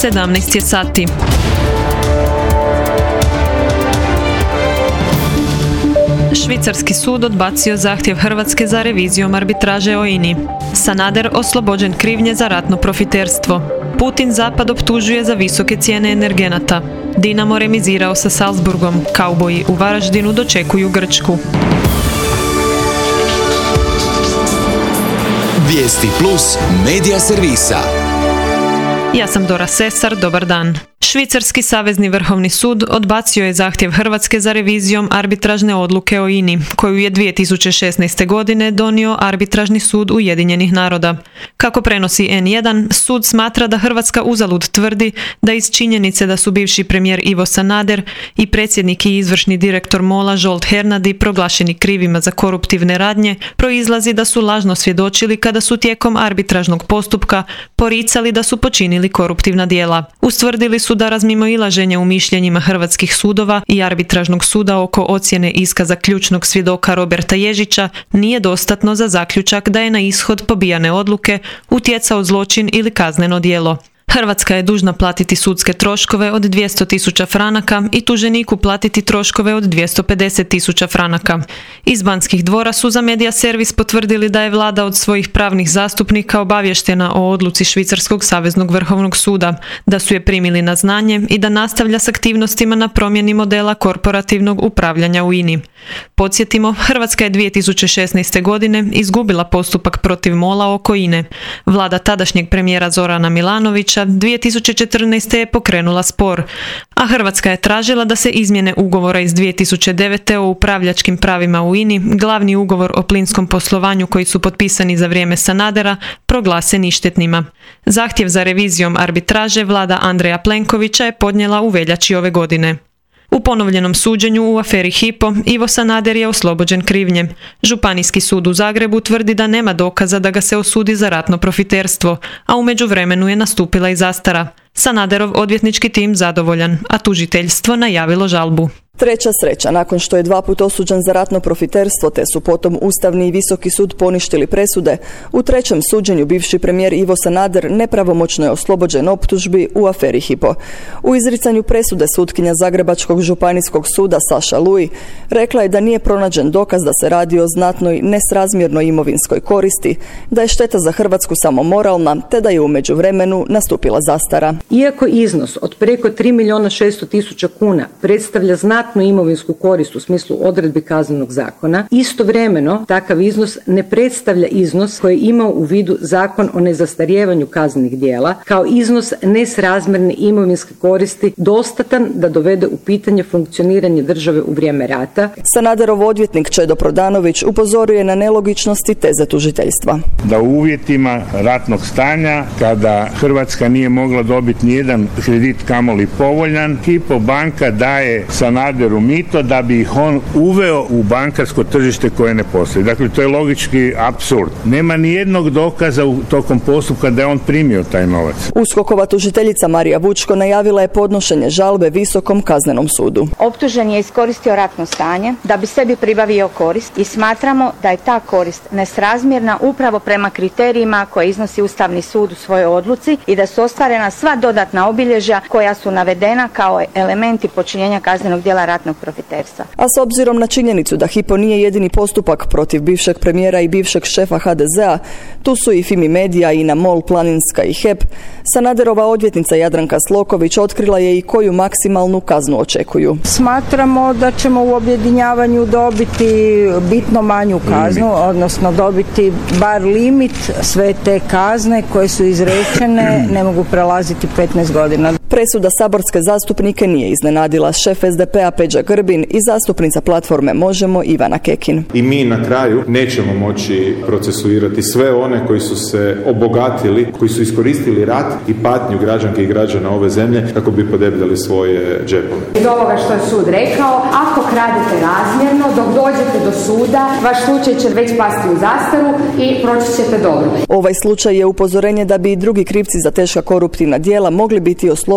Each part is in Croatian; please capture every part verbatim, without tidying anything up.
sedamnaest je sati. Švicarski sud odbacio zahtjev Hrvatske za revizijom arbitraže o I N I. Sanader oslobođen krivnje za ratno profiterstvo. Putin Zapad optužuje za visoke cijene energenata. Dinamo remizirao sa Salzburgom. Kauboji u Varaždinu dočekuju Grčku. Vijesti plus medija servisa. Ja sam Dora Sesar, dobar dan. Švicarski savezni vrhovni sud odbacio je zahtjev Hrvatske za revizijom arbitražne odluke o I N I, koju je dvije tisuće šesnaeste. godine donio Arbitražni sud Ujedinjenih naroda. Kako prenosi N jedan, sud smatra da Hrvatska uzalud tvrdi da iz činjenice da su bivši premijer Ivo Sanader i predsjednik i izvršni direktor MOL-a Zsolt Hernadi proglašeni krivima za koruptivne radnje, proizlazi da su lažno svjedočili kada su tijekom arbitražnog postupka poricali da su počinili koruptivna djela. Ustvrdili su da razmimoilaženje u mišljenjima hrvatskih sudova i arbitražnog suda oko ocjene iskaza ključnog svjedoka Roberta Ježića nije dostatno za zaključak da je na ishod pobijane odluke utjecao zločin ili kazneno djelo. Hrvatska je dužna platiti sudske troškove od dvjesto tisuća franaka i tuženiku platiti troškove od dvjesto pedeset tisuća franaka. Iz Banskih dvora su za Medija servis potvrdili da je vlada od svojih pravnih zastupnika obavještena o odluci Švicarskog saveznog vrhovnog suda, da su je primili na znanje i da nastavlja s aktivnostima na promjeni modela korporativnog upravljanja u I N I. Podsjetimo, Hrvatska je dvije tisuće šesnaeste. godine izgubila postupak protiv MOL-a oko I N E. Vlada tadašnjeg premijera Zorana Milanovića dvije tisuće četrnaeste. je pokrenula spor, a Hrvatska je tražila da se izmjene ugovora iz dvije tisuće devete. o upravljačkim pravima u I N I, glavni ugovor o plinskom poslovanju koji su potpisani za vrijeme Sanadera, proglase ništetnima. Zahtjev za revizijom arbitraže vlada Andreja Plenkovića je podnijela u veljači ove godine. U ponovljenom suđenju u aferi Hypo Ivo Sanader je oslobođen krivnje. Županijski sud u Zagrebu tvrdi da nema dokaza da ga se osudi za ratno profiterstvo, a u međuvremenu je nastupila i zastara. Sanaderov odvjetnički tim zadovoljan, a tužiteljstvo najavilo žalbu. Treća sreća, nakon što je dva put osuđen za ratno profiterstvo, te su potom Ustavni i Visoki sud poništili presude, u trećem suđenju bivši premijer Ivo Sanader nepravomoćno je oslobođen optužbi u aferi Hypo. U izricanju presude sutkinja Zagrebačkog županijskog suda Saša Luj rekla je da nije pronađen dokaz da se radi o znatnoj nesrazmjernoj imovinskoj koristi, da je šteta za Hrvatsku samo moralna, te da je u međuvremenu nastupila zastara. Iako iznos od preko tri milijuna šesto tisuća kuna predstavlja znatno imovinsku korist u smislu odredbi Kaznenog zakona, istovremeno takav iznos ne predstavlja iznos koji ima u vidu Zakon o nezastarijevanju kaznenih djela kao iznos nesrazmjerne imovinske koristi dostatan da dovede u pitanje funkcioniranje države u vrijeme rata. Sanaderov odvjetnik Čedo Prodanović upozorio je na nelogičnosti teze tužiteljstva. Da u uvjetima ratnog stanja, kada Hrvatska nije mogla dobiti nijedan kredit kamoli povoljan, Hypo banka daje Sanaderu mito da bi ih on uveo u bankarsko tržište koje ne postoji. Dakle, to je logički apsurd. Nema ni jednog dokaza u tokom postupka da je on primio taj novac. USKOK-ova tužiteljica Marija Vučko najavila je podnošenje žalbe Visokom kaznenom sudu. Optužen je iskoristio ratno stanje da bi sebi pribavio korist i smatramo da je ta korist nesrazmjerna upravo prema kriterijima koje iznosi Ustavni sud u svojoj odluci i da su ostvarena sva dodatna obilježja koja su navedena kao elementi počinjenja kaznenog djela ratnog profiterstva. A s obzirom na činjenicu da Hypo nije jedini postupak protiv bivšeg premijera i bivšeg šefa ha de zea, tu su i Fimi Medija, INA, MOL, Planinska i H E P, Sanaderova odvjetnica Jadranka Sloković otkrila je i koju maksimalnu kaznu očekuju. Smatramo da ćemo u objedinjavanju dobiti bitno manju kaznu, odnosno dobiti bar limit sve te kazne koje su izrečene ne mogu prelaziti petnaest godina. Presuda saborske zastupnike nije iznenadila. Šef es de pe a Peđa Grbin i zastupnica platforme Možemo Ivana Kekin. I mi na kraju nećemo moći procesuirati sve one koji su se obogatili, koji su iskoristili rat i patnju građanke i građana ove zemlje kako bi podebljali svoje džepove. Iz ovoga što je sud rekao, ako kradete razmjerno, dok dođete do suda, vaš slučaj će već pasti u zastaru i proći ćete dobro. Ovaj slučaj je upozorenje da bi i drugi krivci za teška koruptivna djela mogli biti oslobođeni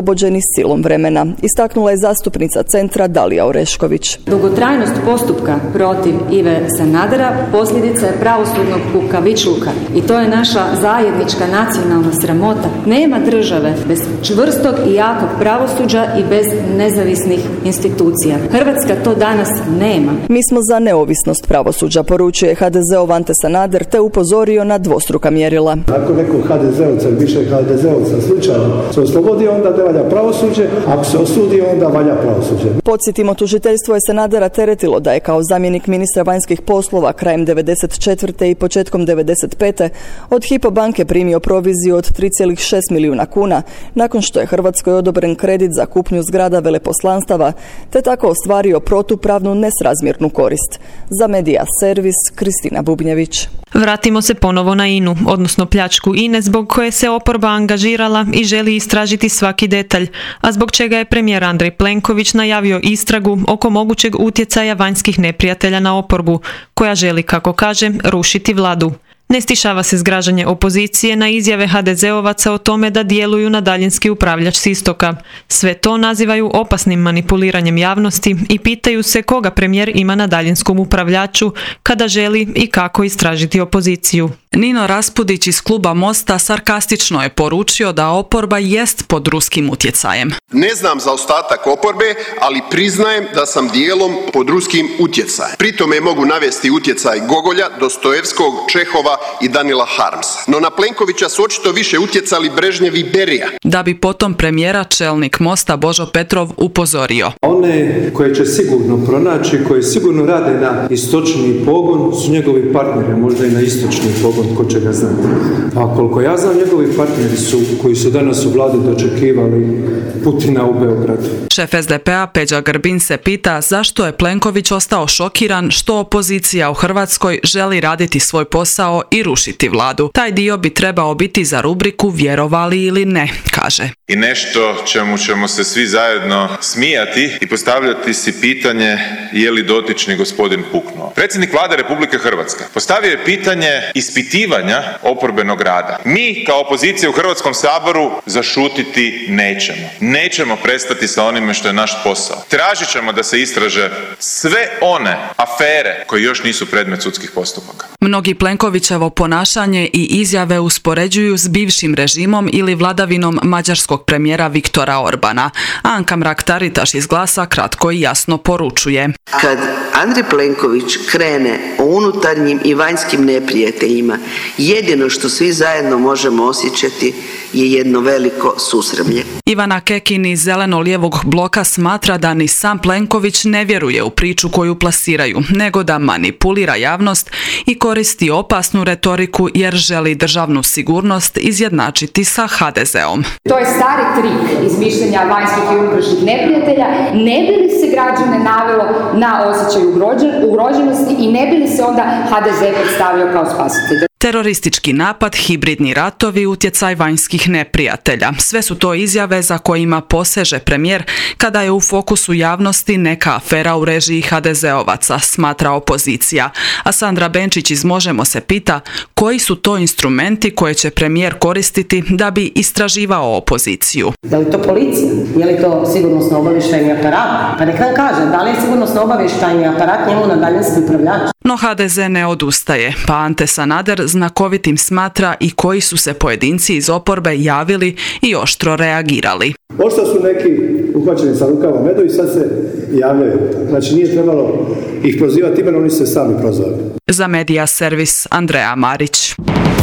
oslobođeni silom vremena, istaknula je zastupnica Centra Dalija Orešković. Dugotrajnost postupka protiv Ive Sanadera posljedica je pravosudnog kukavičluka i to je naša zajednička nacionalna sramota. Nema države bez čvrstog i jakog pravosuđa i bez nezavisnih institucija. Hrvatska to danas nema. Mi smo za neovisnost pravosuđa, poručuje ha de zeov Ante Sanader, te upozorio na dvostruka mjerila. Ako nekog ha de zeovca ili više ha de zeovca slučajno se oslobodi, onda ne valja pravosuđe, ako se osudi, onda valja pravosuđe. Podsjetimo, tužiteljstvo je Sanadera teretilo da je kao zamjenik ministra vanjskih poslova krajem devedeset četvrte i početkom devedeset pete od Hypo banke primio proviziju od tri zarez šest milijuna kuna, nakon što je Hrvatskoj odobren kredit za kupnju zgrada veleposlanstava, te tako ostvario protupravnu nesrazmjernu korist. Za Medija servis, Kristina Bubnjević. Vratimo se ponovo na I N U, odnosno pljačku I N E zbog koje se oporba angažirala i želi istražiti svaki detalj, a zbog čega je premijer Andrej Plenković najavio istragu oko mogućeg utjecaja vanjskih neprijatelja na oporbu, koja želi, kako kaže, rušiti vladu. Ne stišava se zgražanje opozicije na izjave ha de zeovaca o tome da djeluju na daljinski upravljač s istoka. Sve to nazivaju opasnim manipuliranjem javnosti i pitaju se koga premijer ima na daljinskom upravljaču kada želi i kako istražiti opoziciju. Nino Raspudić iz kluba Mosta sarkastično je poručio da oporba jest pod ruskim utjecajem. Ne znam za ostatak oporbe, ali priznajem da sam dijelom pod ruskim utjecajem. Pri tome mogu navesti utjecaj Gogolja, Dostojevskog, Čehova i Danila Harmsa. No na Plenkovića su očito više utjecali Brežnjev i Berija. Da bi potom premijera čelnik Mosta Božo Petrov upozorio. One koje će sigurno pronaći, koje sigurno rade na istočni pogon, su njegovi partneri, možda i na istočni pogon, ko će ga znati. A koliko ja znam, njegovi partneri su, koji su danas u vladi dočekivali Putina u Beogradu. Šef es de pe a Peđa Grbin se pita zašto je Plenković ostao šokiran što opozicija u Hrvatskoj želi raditi svoj posao i rušiti vladu. Taj dio bi trebao biti za rubriku vjerovali ili ne, kaže. I nešto čemu ćemo se svi zajedno smijati i postavljati si pitanje je li dotični gospodin puknuo. Predsjednik Vlade Republike Hrvatske postavio je pitanje ispitivanja oporbenog rada. Mi kao opozicija u Hrvatskom saboru zašutiti nećemo. Nećemo prestati sa onime što je naš posao. Tražit ćemo da se istraže sve one afere koje još nisu predmet sudskih postupaka. Mnogi Plenkovićevo ponašanje i izjave uspoređuju s bivšim režimom ili vladavinom mađarskog premijera Viktora Orbana. Anka Mrak-Taritaš iz Glasa kratko i jasno poručuje. Kad Andrej Plenković krene o unutarnjim i vanjskim neprijateljima, jedino što svi zajedno možemo osjećati je jedno veliko susramlje. Ivana Kekin iz Zeleno-lijevog bloka smatra da ni sam Plenković ne vjeruje u priču koju plasiraju, nego da manipulira javnost i koristi opasnu retoriku jer želi državnu sigurnost izjednačiti sa ha de zeom. To je stari trik izmišljanja vanjskih i unutrašnjih neprijatelja, ne bi li se građane navelo na osjećaj ugroženosti i ne bi li se onda ha de ze predstavljao kao spasitelj. Teroristički napad, hibridni ratovi, utjecaj vanjskih neprijatelja. Sve su to izjave za kojima poseže premijer kada je u fokusu javnosti neka afera u režiji ha de zeovaca, smatra opozicija. A Sandra Benčić iz Možemo se pita koji su to instrumenti koje će premijer koristiti da bi istraživao opoziciju. Je li to policija? Je li to sigurnosno obavještajni aparat? Pa nek nam kaže, da li je sigurnosno obavještajni aparat njemu na daljinski upravljač? No ha de ze ne odustaje, pa Ante Sanader znakovitim smatra i koji su se pojedinci iz oporbe javili i oštro reagirali. Možda su neki uhvaćeni sa rukava medu i sad se javljaju. Znači nije trebalo ih prozivati imenom, oni se sami prozvali. Za Medija servis Andreja Marić.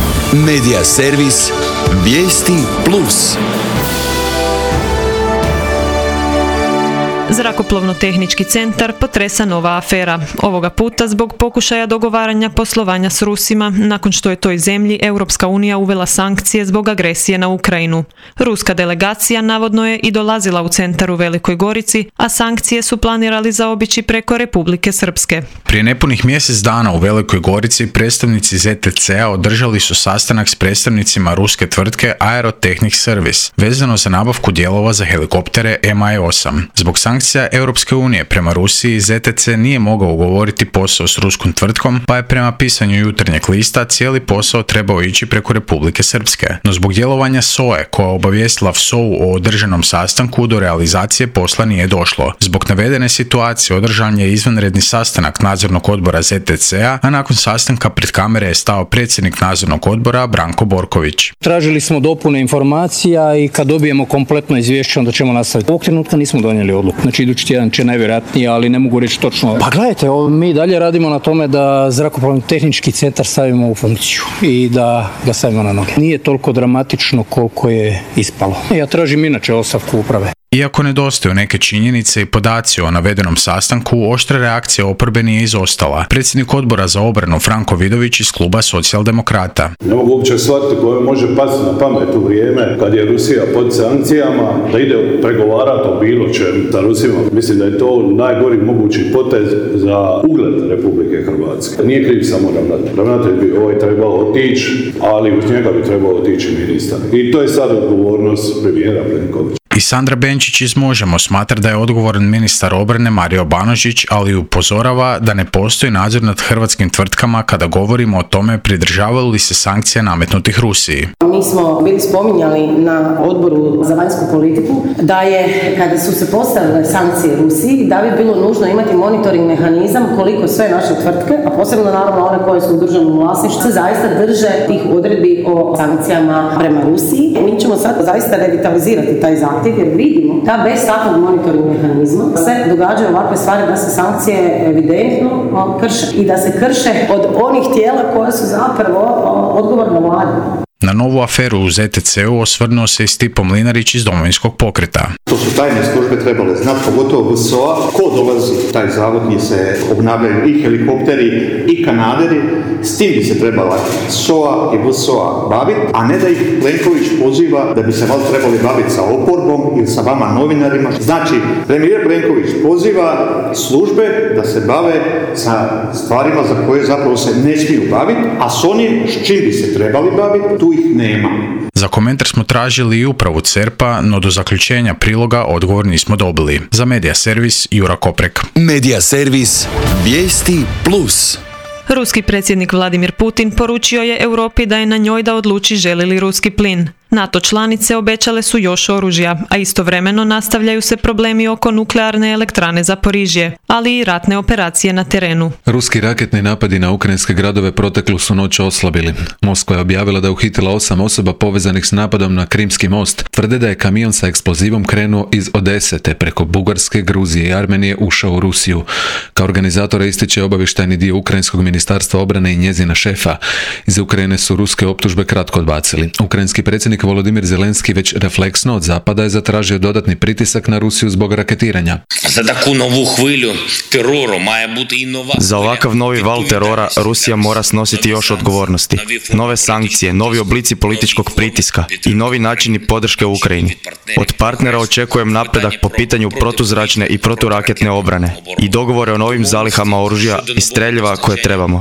Medija servis Vijesti plus. Zrakoplovno-tehnički centar potresa nova afera. Ovoga puta zbog pokušaja dogovaranja poslovanja s Rusima, nakon što je toj zemlji Europska unija uvela sankcije zbog agresije na Ukrajinu. Ruska delegacija navodno je i dolazila u centar u Velikoj Gorici, a sankcije su planirali zaobići preko Republike Srpske. Prije nepunih mjesec dana u Velikoj Gorici predstavnici ze te ce a održali su sastanak s predstavnicima ruske tvrtke Aerotechnic Service, vezano za nabavku dijelova za helikoptere em aj osam. Zbog sankcija sankcija Europske unije prema Rusiji, Z T C nije mogao ugovoriti posao s ruskom tvrtkom, pa je prema pisanju Jutarnjeg lista cijeli posao trebao ići preko Republike Srpske. No zbog djelovanja S O E, koja obavijestila F S O U o održanom sastanku, do realizacije posla nije došlo. Zbog navedene situacije održan je izvanredni sastanak nadzornog odbora Z T C-a, a nakon sastanka pred kamere je stao predsjednik nadzornog odbora Branko Borković. Tražili smo dopune informacija i kad dobijemo kompletno izvješće, onda ćemo nastaviti. Ovog trenutka nismo donijeli odluku. Znači idući tjedan će najvjerojatnije, ali ne mogu reći točno. Pa gledajte, mi dalje radimo na tome da zrakoplovni tehnički centar stavimo u funkciju i da ga stavimo na noge. Nije toliko dramatično koliko je ispalo. Ja tražim inače ostavku uprave. Iako nedostaju neke činjenice i podaci o navedenom sastanku, oštra reakcija oporbe nije izostala. Predsjednik odbora za obranu Franko Vidović iz kluba Socijaldemokrata. Ne mogu uopće shvatiti koje može pasti na pamet u vrijeme kad je Rusija pod sankcijama, da ide pregovarati o bilo čem sa Rusima. Mislim da je to najgori mogući potez za ugled Republike Hrvatske. Nije kriv samo ravnatelj. Ravnatelj bi ovaj trebao otići, ali uz njega bi trebao otići ministar. I to je sad odgovornost premijera Plenkovića. I Sandra Benčić iz Možemo smatra da je odgovoran ministar obrane Mario Banožić, ali upozorava da ne postoji nadzor nad hrvatskim tvrtkama kada govorimo o tome pridržavaju li se sankcija nametnutih Rusiji. Mi smo bili spominjali na odboru za vanjsku politiku da je, kada su se postavile sankcije Rusiji, da bi bilo nužno imati monitoring mehanizam koliko sve naše tvrtke, a posebno naravno one koje su u državnom vlasništvu, se zaista drže tih odredbi o sankcijama prema Rusiji. Mi ćemo sad zaista revitalizirati taj zahtjev, jer vidimo da bez takvog monitoring mehanizma se događaju ovakve stvari, da se sankcije evidentno krše i da se krše od onih tijela koje su zapravo odgovorne vlade. Na novu aferu u Z T C-u osvrnuo se i Stipo Mlinarić iz Domovinskog pokreta. To su tajne službe trebale znati, pogotovo V S O A, ko dolazi u taj zavod gdje se obnavljaju i helikopteri i kanaderi, s tim bi se trebala S O A i V S O A baviti, a ne da ih Plenković poziva da bi se malo trebali baviti sa oporbom ili sa vama novinarima. Znači, premijer Plenković poziva službe da se bave sa stvarima za koje zapravo se ne smiju baviti, a s onim s čim bi se trebali baviti, tu ih nema. Za komentar smo tražili i upravu C E R P-a, no do zaključenja priloga odgovor nismo dobili. Za Medija Servis, Jura Koprek. Medija Servis, vijesti plus. Ruski predsjednik Vladimir Putin poručio je Europi da je na njoj da odluči želi li ruski plin. NATO članice obećale su još oružja, a istovremeno nastavljaju se problemi oko nuklearne elektrane Zaporižje, ali i ratne operacije na terenu. Ruski raketni napadi na ukrajinske gradove proteklu su noć oslabili. Moskva je objavila da je uhitila osam osoba povezanih s napadom na Krimski most. Tvrde da je kamion sa eksplozivom krenuo iz Odese te preko Bugarske, Gruzije i Armenije ušao u Rusiju. Kao organizatora ističe obavještajni dio Ukrajinskog ministarstva obrane i njezina šefa. Iz Ukrajine su ruske optužbe kratko odbacili. Ukrajinski predsjednik Volodimir Zelenski već refleksno od zapada je zatražio dodatni pritisak na Rusiju zbog raketiranja. Za takvu novu hvilju teroru maja biti inovacija. Za ovakav novi val terora Rusija mora snositi još odgovornosti. Nove sankcije, novi oblici političkog pritiska i novi načini podrške Ukrajini. Od partnera očekujem napredak po pitanju protuzračne i proturaketne obrane i dogovore o novim zalihama oružja i streljiva koje trebamo.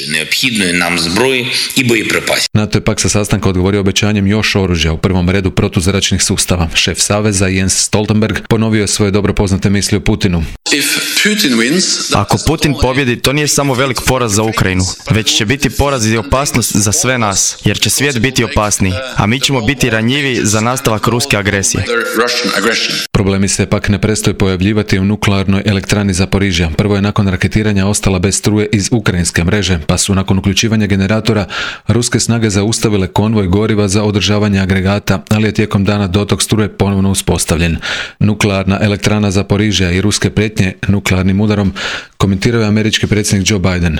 NATO je pak sa sastanka odgovorio obećanjem još oružja, u prvom redu protuzračnih sustava. Šef Saveza Jens Stoltenberg ponovio je svoje dobro poznate misli o Putinu. Ako Putin pobjedi, to nije samo velik poraz za Ukrajinu, već će biti poraz i opasnost za sve nas, jer će svijet biti opasniji, a mi ćemo biti ranjivi za nastavak ruske agresije. Problemi se pak ne prestaju pojavljivati u nuklearnoj elektrani Zaporižja. Prvo je nakon raketiranja ostala bez struje iz ukrajinske mreže, pa su nakon uključivanja generatora ruske snage zaustavile konvoj goriva za održavanje agregata, ali je tijekom dana dotok struje ponovno uspostavljen. Nuklearna elektrana Zaporižja i ruske prijetnje nuklearnim udarom komentirao je američki predsjednik Joe Biden.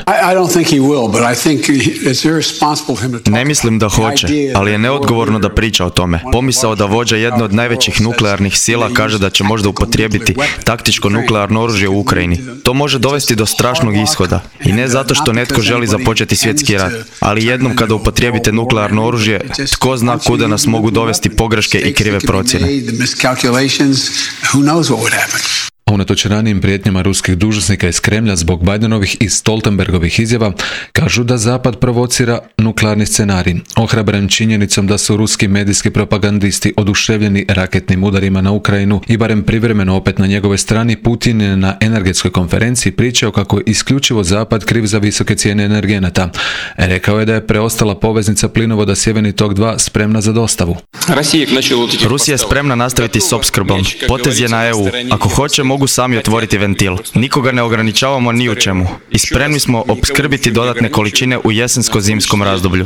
Ne mislim da hoće, ali je neodgovorno da priča o tome. Pomisao da vođa jedne od najvećih nuklearnih sila kaže da će možda upotrijebiti taktičko nuklearno oružje u Ukrajini. To može dovesti do strašnog ishoda. I ne zato što netko želi započeti svjetski rat, ali jednom kada upotrijebite nuklearno oružje, tko zna kuda nas mogu dovesti pogreške i krive procjene. a unatoč ranijim prijetnjama ruskih dužnosnika iz Kremlja zbog Bidenovih i Stoltenbergovih izjava, kažu da Zapad provocira nuklearni scenarij, ohrabren činjenicom da su ruski medijski propagandisti oduševljeni raketnim udarima na Ukrajinu i barem privremeno opet na njegove strani. Putin je na energetskoj konferenciji pričao kako je isključivo Zapad kriv za visoke cijene energenata. Rekao je da je preostala poveznica plinovoda Sjeverni tok dva spremna za dostavu. Rusija je spremna nastaviti s opskrbom. Potez je na E U. Ako hoće, mogu sami otvoriti ventil. Nikoga ne ograničavamo ni u čemu. I spremni smo opskrbiti dodatne količine u jesensko-zimskom razdoblju.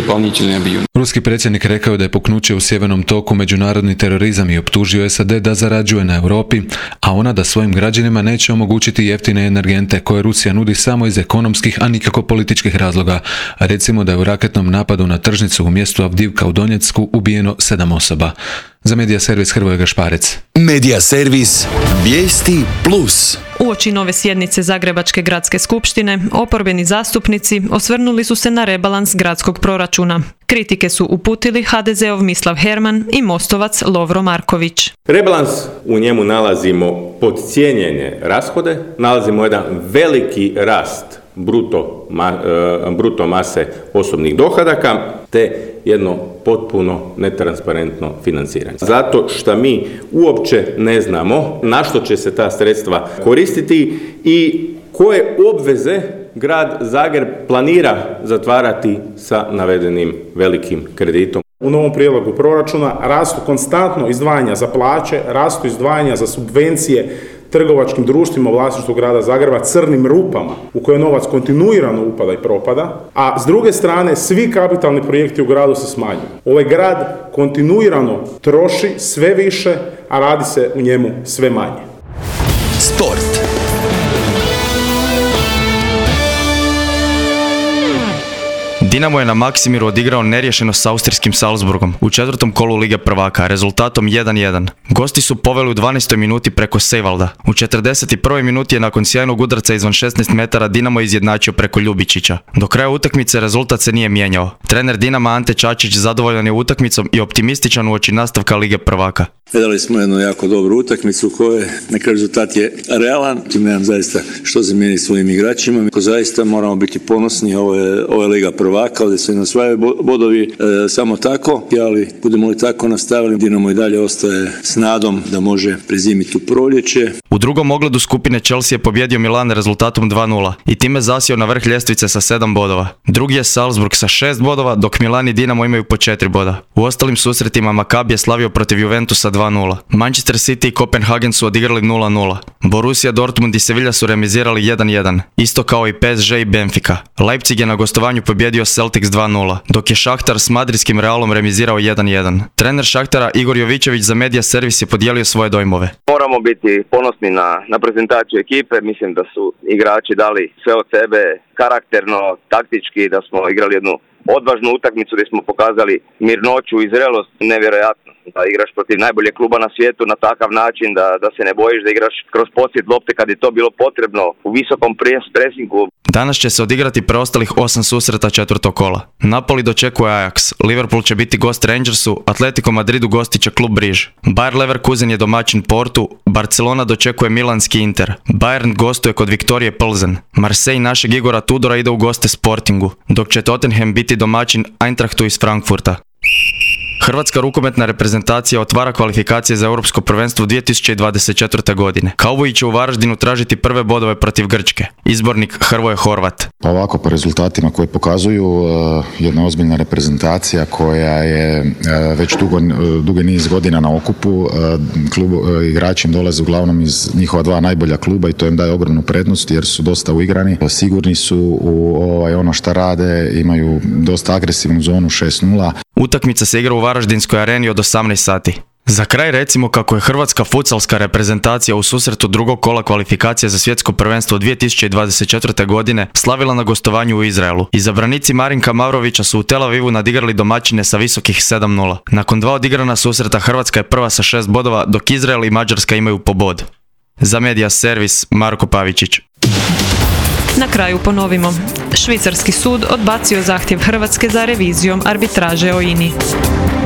Ruski predsjednik rekao da je puknuće u Sjevernom toku međunarodni terorizam i optužio S A D da zarađuje na Europi, a ona da svojim građanima neće omogućiti jeftine energente koje Rusija nudi samo iz ekonomskih, a nikako političkih razloga. Recimo da je u raketnom napadu na tržnicu u mjestu Avdivka u Donjecku ubijeno sedam osoba. Za Medija servis Hrvoje Gašparec. Medija servis Vijesti plus. Uoči nove sjednice Zagrebačke gradske skupštine, oporbeni zastupnici osvrnuli su se na rebalans gradskog proračuna. Kritike su uputili ha de zeov Mislav Herman i Mostovac Lovro Marković. Rebalans, u njemu nalazimo podcijenjene rashode, nalazimo jedan veliki rast bruto, ma, bruto mase osobnih dohodaka te jedno potpuno netransparentno financiranje. Zato što mi uopće ne znamo na što će se ta sredstva koristiti i koje obveze grad Zagreb planira zatvarati sa navedenim velikim kreditom. U novom prijedlogu proračuna rastu konstantno izdvajanja za plaće, rastu izdvajanja za subvencije trgovačkim društvima u vlasništvu grada Zagreba, crnim rupama u koje novac kontinuirano upada i propada, a s druge strane svi kapitalni projekti u gradu se smanjuju. Ovaj grad kontinuirano troši sve više, a radi se u njemu sve manje. Sport. Dinamo je na Maksimiru odigrao neriješeno s austrijskim Salzburgom u četvrtom kolu Lige prvaka rezultatom jedan jedan. Gosti su poveli u dvanaestoj minuti preko Seivalda. U četrdeset prvoj minuti je nakon sjajnog udarca izvan šesnaest metara Dinamo izjednačio preko Ljubičića. Do kraja utakmice rezultat se nije mijenjao. Trener Dinama Ante Čačić zadovoljan je utakmicom i optimističan uoči nastavka Lige prvaka. Gledali smo jednu jako dobru utakmicu u kojoj neki rezultat je realan. Tim nemam zaista što zamijeniti svojim igračima. Ko zaista moramo biti ponosni, ovo je, ovo je Liga prvaka, ovdje se nasvajaju bodovi e, samo tako, ali budemo li tako nastavili, Dinamo i dalje ostaje s nadom da može prezimiti u proljeće. U drugom ogledu skupine Chelsea je pobjedio Milan rezultatom dva nula i time zasio na vrh ljestvice sa sedam bodova. Drugi je Salzburg sa šest bodova, dok Milan i Dinamo imaju po četiri boda. U ostalim susretima Maccabi je slavio protiv Juventusa dva nula. Manchester City i Kopenhagen su odigrali nula nula. Borussia Dortmund i Sevilla su remizirali jedan jedan, isto kao i P S G i Benfica. Leipzig je na gostovanju pobjedio Celtics dva nula, dok je Šahtar s madridskim Realom remizirao jedan jedan. Trener Šahtara Igor Jovićević za Medija servis je podijelio svoje dojmove. Moramo biti ponosni na, na prezentaciju ekipe, mislim da su igrači dali sve od sebe karakterno, taktički, da smo igrali jednu odvažnu utakmicu gdje smo pokazali mirnoću i zrelost, nevjerojatno. Da igraš protiv najboljeg kluba na svijetu na takav način da, da se ne bojiš, da igraš kroz posjed lopte kad je to bilo potrebno u visokom presingu. Danas će se odigrati preostalih osam susreta četvrtog kola. Napoli dočekuje Ajax, Liverpool će biti gost Rangersu, Atletico Madridu gostiće klub Briž. Bayer Leverkusen je domaćin Portu, Barcelona dočekuje milanski Inter, Bayern gostuje kod Viktorije Plzen, Marseille našeg Igora Tudora ide u goste Sportingu, dok će Tottenham biti domaćin Eintrachtu iz Frankfurta. Hrvatska rukometna reprezentacija otvara kvalifikacije za Europsko prvenstvo dvije tisuće dvadeset četvrte. godine. Kauboji će u Varaždinu tražiti prve bodove protiv Grčke. Izbornik Hrvoje Horvat. Ovako po rezultatima koje pokazuju jedna ozbiljna reprezentacija koja je već dugo, dugi niz godina na okupu. Klub, igrači im dolaze uglavnom iz njihova dva najbolja kluba i to im daje ogromnu prednost jer su dosta uigrani. Sigurni su u ovaj, ono šta rade, imaju dosta agresivnu zonu šest nula. Utakmica se igra u Varaždinskoj areni od osamnaest sati. Za kraj recimo kako je hrvatska futsalska reprezentacija u susretu drugog kola kvalifikacije za svjetsko prvenstvo dvije tisuće dvadeset četvrte. godine slavila na gostovanju u Izraelu. Izabranici Marinka Mavrovića su u Tel Avivu nadigrali domaćine sa visokih sedam nula. Nakon dva odigrana susreta Hrvatska je prva sa šest bodova, dok Izrael i Mađarska imaju po bod. Za Medija servis Marko Pavičić. Na kraju ponovimo. Švicarski sud odbacio zahtjev Hrvatske za revizijom arbitraže o I N I.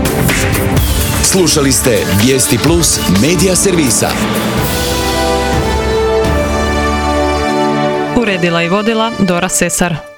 Slušali ste Vijesti plus Medija servisa. uredila i vodila Dora Sesar.